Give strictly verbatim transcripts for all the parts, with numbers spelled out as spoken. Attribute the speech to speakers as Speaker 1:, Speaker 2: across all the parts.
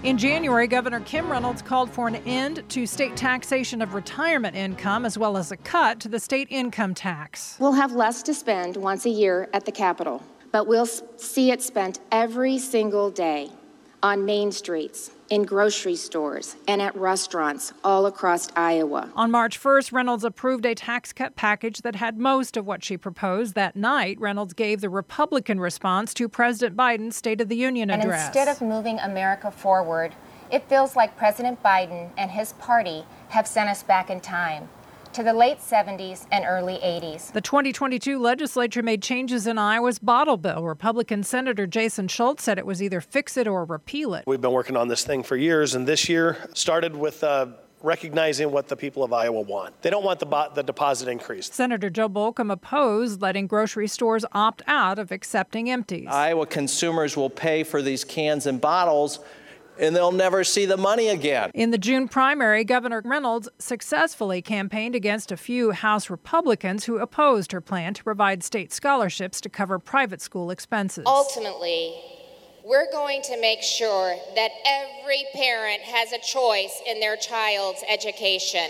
Speaker 1: In January, Governor Kim Reynolds called for an end to state taxation of retirement income, as well as a cut to the state income tax.
Speaker 2: We'll have less to spend once a year at the Capitol, but we'll see it spent every single day on main streets, in grocery stores, and at restaurants all across Iowa.
Speaker 1: On March first, Reynolds approved a tax cut package that had most of what she proposed. That night, Reynolds gave the Republican response to President Biden's State of the Union
Speaker 3: and
Speaker 1: address.
Speaker 3: And instead of moving America forward, it feels like President Biden and his party have sent us back in time to the late seventies and early eighties.
Speaker 1: The twenty twenty-two legislature made changes in Iowa's bottle bill. Republican Senator Jason Schultz said it was either fix it or repeal it.
Speaker 4: We've been working on this thing for years, and this year started with uh, recognizing what the people of Iowa want. They don't want the, bo- the deposit increase.
Speaker 1: Senator Joe Bolcom opposed letting grocery stores opt out of accepting empties.
Speaker 5: Iowa consumers will pay for these cans and bottles, and they'll never see the money again.
Speaker 1: In the June primary, Governor Reynolds successfully campaigned against a few House Republicans who opposed her plan to provide state scholarships to cover private school expenses.
Speaker 6: Ultimately, we're going to make sure that every parent has a choice in their child's education.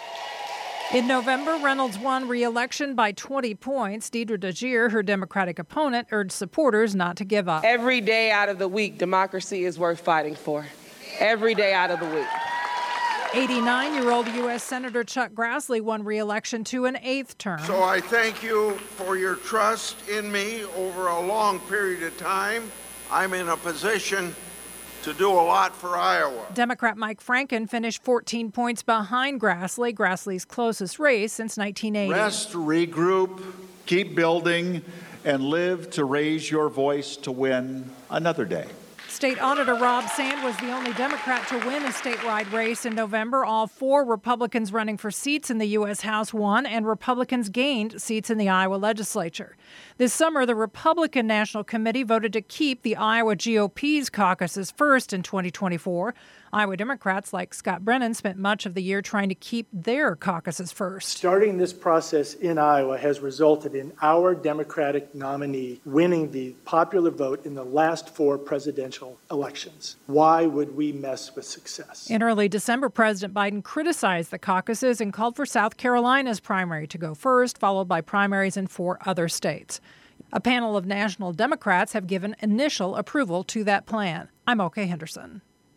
Speaker 1: In November, Reynolds won re-election by twenty points. Deidre DeGier, her Democratic opponent, urged supporters not to give up.
Speaker 7: Every day out of the week, democracy is worth fighting for. Every day out of the week.
Speaker 1: eighty-nine-year-old U S Senator Chuck Grassley won re-election to an eighth term.
Speaker 8: So I thank you for your trust in me over a long period of time. I'm in a position to do a lot for Iowa.
Speaker 1: Democrat Mike Franken finished fourteen points behind Grassley, Grassley's closest race since nineteen eighty.
Speaker 9: Rest, regroup, keep building, and live to raise your voice to win another day.
Speaker 1: State Auditor Rob Sand was the only Democrat to win a statewide race in November. All four Republicans running for seats in the U S House won, and Republicans gained seats in the Iowa legislature. This summer, the Republican National Committee voted to keep the Iowa G O P's caucuses first in twenty twenty-four. Iowa Democrats like Scott Brennan spent much of the year trying to keep their caucuses first.
Speaker 10: Starting this process in Iowa has resulted in our Democratic nominee winning the popular vote in the last four presidential elections. Why would we mess with success?
Speaker 1: In early December, President Biden criticized the caucuses and called for South Carolina's primary to go first, followed by primaries in four other states. A panel of national Democrats have given initial approval to that plan. I'm O K Henderson.